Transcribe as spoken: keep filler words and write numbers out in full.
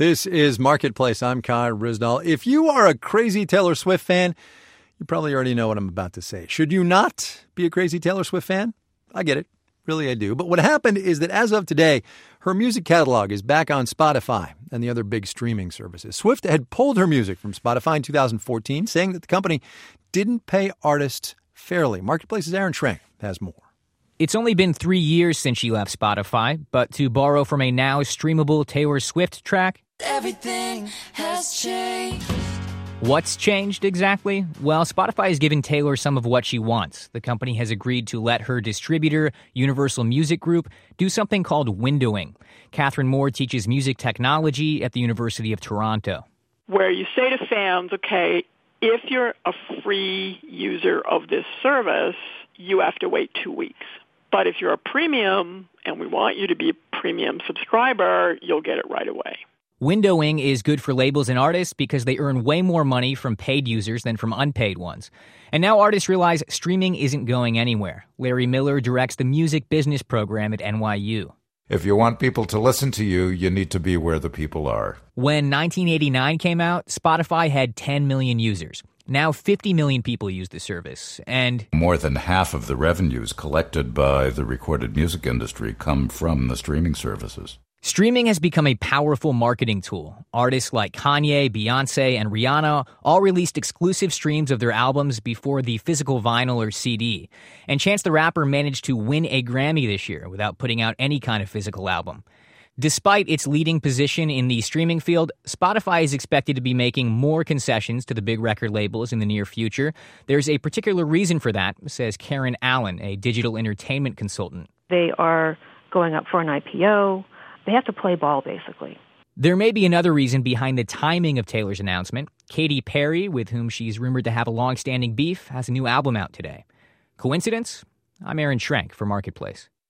This is Marketplace. I'm Kai Ryssdal. If you are a crazy Taylor Swift fan, you probably already know what I'm about to say. Should you not be a crazy Taylor Swift fan? I get it. Really, I do. But what happened is that as of today, her music catalog is back on Spotify and the other big streaming services. Swift had pulled her music from Spotify in two thousand fourteen, saying that the company didn't pay artists fairly. Marketplace's Aaron Schrenk has more. It's only been three years since she left Spotify, but to borrow from a now streamable Taylor Swift track, everything has changed. What's changed exactly? Well, Spotify is giving Taylor some of what she wants. The company has agreed to let her distributor, Universal Music Group, do something called windowing. Catherine Moore teaches music technology at the University of Toronto. Where you say to fans, okay, if you're a free user of this service, you have to wait two weeks. But if you're a premium, and we want you to be a premium subscriber, you'll get it right away. Windowing is good for labels and artists because they earn way more money from paid users than from unpaid ones. And now artists realize streaming isn't going anywhere. Larry Miller directs the music business program at N Y U. If you want people to listen to you, you need to be where the people are. When nineteen eighty-nine came out, Spotify had ten million users. Now fifty million people use the service, and more than half of the revenues collected by the recorded music industry come from the streaming services. Streaming has become a powerful marketing tool. Artists like Kanye, Beyonce, and Rihanna all released exclusive streams of their albums before the physical vinyl or C D. And Chance the Rapper managed to win a Grammy this year without putting out any kind of physical album. Despite its leading position in the streaming field, Spotify is expected to be making more concessions to the big record labels in the near future. There's a particular reason for that, says Karen Allen, a digital entertainment consultant. They are going up for an I P O. They have to play ball, basically. There may be another reason behind the timing of Taylor's announcement. Katy Perry, with whom she's rumored to have a long-standing beef, has a new album out today. Coincidence? I'm Aaron Schrenk for Marketplace.